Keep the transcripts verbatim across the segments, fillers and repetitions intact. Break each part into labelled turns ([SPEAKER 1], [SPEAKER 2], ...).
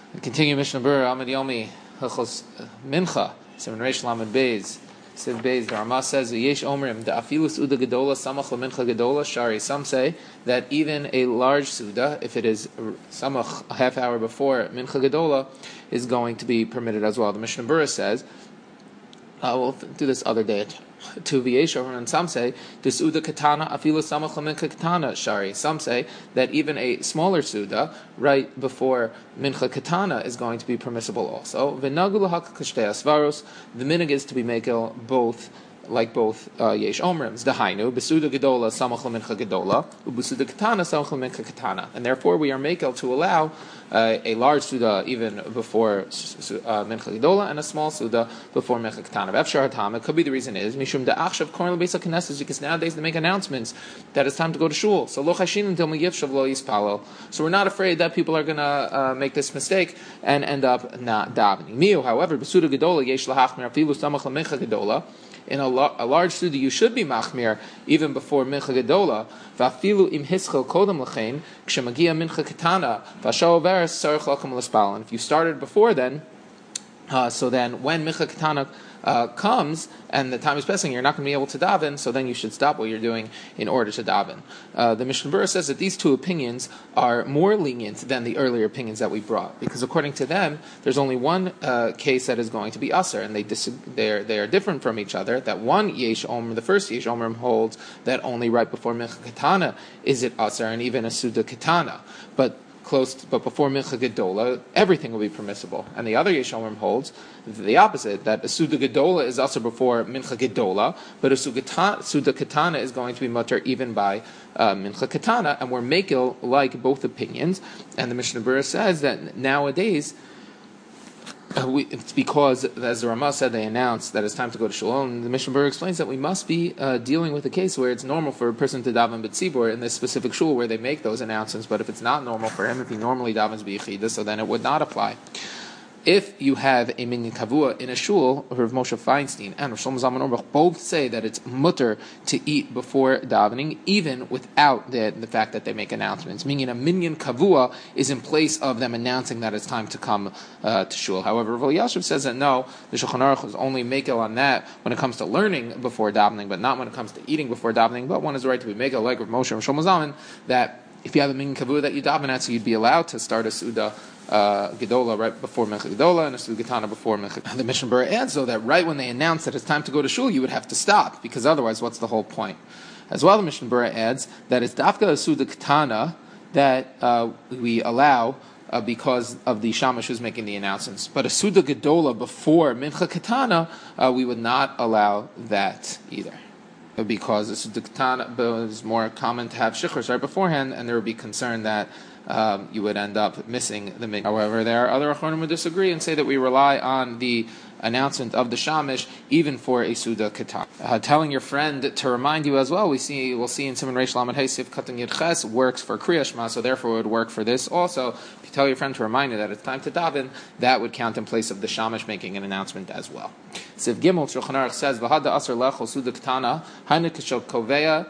[SPEAKER 1] Continue Mishnah Berurah Amid Yomi Hilchos Mincha Simon Reish Lamed Beis Siv Beis. The Rama says Yesh Omrim Da Afilus Uda Gedola Samach LaMincha Gedola Shari. Some say that even a large Suda, if it is Samach a half hour before Mincha Gedola, is going to be permitted as well. The Mishnah Berurah says, uh, we'll do this other day. To V'yeshav, and some say the Suda Katana Afilu Samach LaMincha Katana Shari. Some say that even a smaller Suda right before Mincha Katana is going to be permissible also. V'nagul hakakashtei asvaros. The minig is to be makel both, like both uh, Yesh Omrims. Dahainu Besuda Gedola Samach LaMincha Gedola Ubesuda Katana Samach LaMincha Katana. And therefore we are makel to allow Uh, a large Suda even before uh, Mincha Gedola and a small Suda before Mincha Katana. It could be the reason is Mishum Da'achshav Korn L'Beis HaKnesses, because nowadays they make announcements that it's time to go to shul. So Lo Chashin Until Yivshav Lo Yispalo. So we're not afraid that people are going to uh, make this mistake and end up not davening. Miu, however, Besuda Gedola Yesh Lahachmir Afilu Samach LaMincha Gedola. In a, lo- a large Suda, you should be machmir even before Mincha Gedola. Va'afilu im hischel kodem l'chein k'shemagia Mincha Katana v'ashao veres sarich lakam l'spal. And if you started before then, uh, so then when Mincha Katana uh, comes and the time is passing, you're not going to be able to daven. So then you should stop what you're doing in order to daven. Uh, the Mishnah Berurah says that these two opinions are more lenient than the earlier opinions that we brought, because according to them, there's only one uh, case that is going to be usher, and they dis- they're they are different from each other. That one Yesh Omer, the first Yesh Omer, holds that only right before Mincha Katana is it usher, and even a Suda Katana, but close, to, but before Mincha Gedola, everything will be permissible. And the other Yesh Omer holds the opposite, that a Suda Gedola is also before Mincha Gedola, but a Suda Katana is going to be mutter even by uh, Mincha Katana, and we're makil like both opinions. And the Mishnah Berurah says that nowadays, Uh, we, it's because, as the Ramah said, they announced that it's time to go to shul. And the Mishnah Berurah explains that we must be uh, dealing with a case where it's normal for a person to daven b'tzibur in this specific shul where they make those announcements. But if it's not normal for him, if he normally davens b'yichida, so then it would not apply. If you have a minyan kavua in a shul, Rav Moshe Feinstein and Rav Shlomo Zalman Auerbach both say that it's mutter to eat before davening, even without the, the fact that they make announcements. Meaning a minyan kavua is in place of them announcing that it's time to come uh, to shul. However, Rav Elyashiv says that no, the Shulchan Aruch is only makel on that when it comes to learning before davening, but not when it comes to eating before davening. But one is right to be makel, like Rav Moshe and Rav Shlomo Zalman, that if you have a minyan kavua that you daven at, so you'd be allowed to start a Suda Uh, Gedola right before Mincha Gedola and a Suda Katana before Mincha. The Mishnah Berurah adds, though, that right when they announce that it's time to go to shul, you would have to stop, because otherwise, what's the whole point? As well, the Mishnah Berurah adds that it's dafka a Suda Katana that uh, we allow uh, because of the shamash who's making the announcements. But a Suda Gedola before Mincha Katana, uh, we would not allow that either, because the Suda Katana is more common to have shichurs right beforehand, and there would be concern that Um, you would end up missing the mikvah. However, there are other achronim who disagree and say that we rely on the announcement of the shamish even for a Suda Katana. Uh, telling your friend to remind you as well, we see, we'll see in Simon Reish Lamed Hey Sif Katan Yud Ches works for Kriya Shema, so therefore it would work for this also. If you tell your friend to remind you that it's time to daven, that would count in place of the shamish making an announcement as well. Siv Gimel Shulchan Aruch says, V'hada Asar Lechol Suda Katana Hainu Kishel Koveya.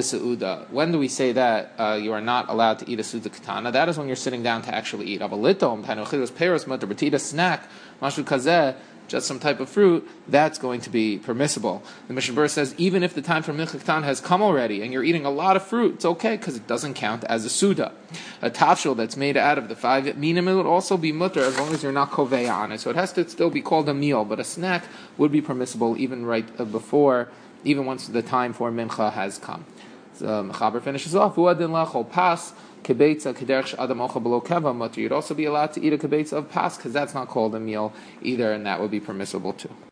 [SPEAKER 1] When do we say that uh, you are not allowed to eat a Suda Katana? That is when you're sitting down to actually eat. Snack, just some type of fruit, that's going to be permissible. The Mishnah Berurah says even if the time for Mincha Katana has come already and you're eating a lot of fruit, it's okay because it doesn't count as a Suda. A tafshil that's made out of the five minim would also be mutter as long as you're not koveya on it. So it has to still be called a meal, but a snack would be permissible even right before, even once the time for Mincha has come. So Mechaber finishes off, pas you'd also be allowed to eat a kibetza of pas, because that's not called a meal either, and that would be permissible too.